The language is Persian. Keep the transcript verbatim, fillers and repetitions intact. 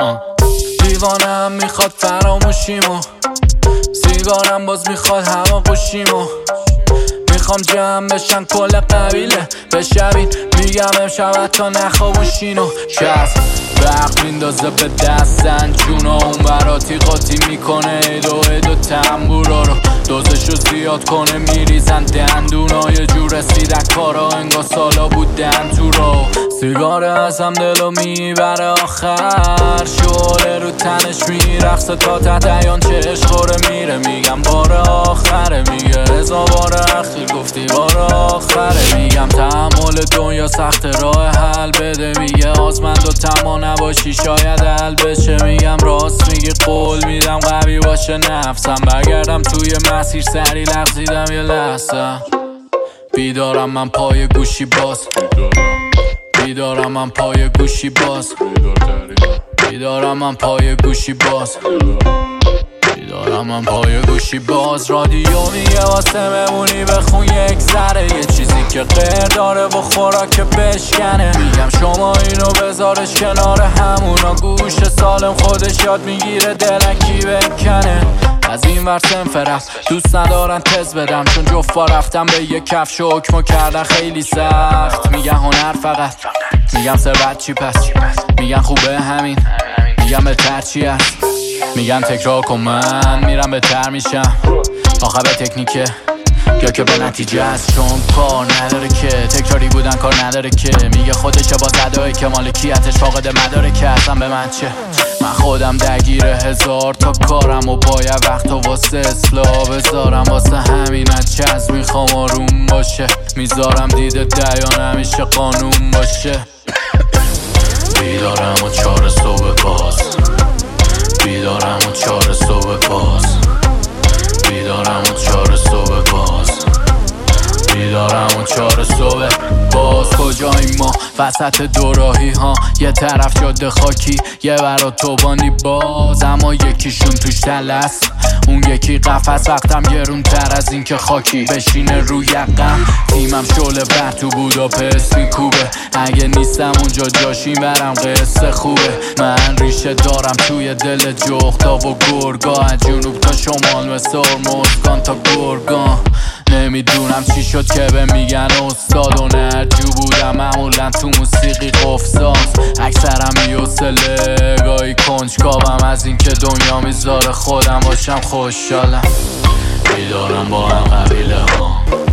دیوانم میخواد فراموشیمو، سیگارم باز میخواد هماغوشیمو. میخوام جمع بشن کل قبیله بشبین، میگم امشب تا نخوابوشینو. شرف وقت میندازه به دستن جونا، اون براتی قاطی میکنه ایدو ایدو تنبورا رو، دوزشو زیاد کنه میریزن دندونا. یه جور رسیدن کارا انگار سالا بودن تو رو. سیگاره ازم دلو میبره آخر، شعله رو تنش میرقصه تا تحت ایان چشم خوره میره. میگم بار آخره، میگه رضا بار اخیر گفتی بار آخره. میگم تحمل دنیا سخت راه حل بده، میگه آزمند و تما نباشی شاید حل بشه. میگم راست میگه قول میدم قوی باشه نفسم، برگردم توی مسیر سری لغزیدم یه لحظه. بیدارم من پای گوشی باز، بیدارم من پای گوشی باز، بیدارم من پای گوشی باز، بیدارم من پای گوشی باز. رادیو میگه واسه ممونی بخون یک ذره، یه چیزی که غیر داره و خوراک بشکنه. میگم شما اینو بذارش کنار همونا، گوش سالم خودش یاد میگیره دلکی بکنه. از این ور سنف رفت دوست ندارن تز بدم، چون جفا رفتم به یک کفش و حکمو کردن خیلی سخت. میگن هنر فقط، میگم ثروت چی پس، میگن خوبه همین، میگم بهتر چی هست. میگن تکرار کن من میرم بهتر میشم، آخه به تکنیکه یا که به نتیجه است. چون کار نداره که تکراری بودن کار نداره که، میگه خودشه با صدایی که مالکیتش فاقد مداره که اصلا به من چه. من خودم درگیر هزار تا کارم و باید وقت و واسه اصلاح بذارم، واسه همین از چز میخوام آروم باشه. میذارم دیده دیان همیشه قانون باشه. بیدارم و چار صبح باز، بیدارم و چار صبح باز، بیدارم و چار صبح باز، بیدارم و چار صبح باز. کجاییم ما وسط دوراهی ها، یه طرف جاده خاکی یه برا توبانی باز، اما یکیشون توش تلست اون یکی قفس. وقتم گرون تر از این که خاکی بشینه روی یقم. تیمم شعله بر تو بوداپست میکوبه، اگه نیستم اونجا جاشیم برم قصه خوبه. من ریشه دارم توی دل جغدا و گرگا، از جنوب تا شمال مثل ارمزگان تا گرگان. نمیدونم چی شد که به میگن استاد و نرجو بودم معمولا تو موسیقی قفزاز. اکثرم بی‌حوصله گاهی کنجکاوم از این که دنیا میذاره خودم باشم خوشحالم. بیدارم با هم قبیله ها،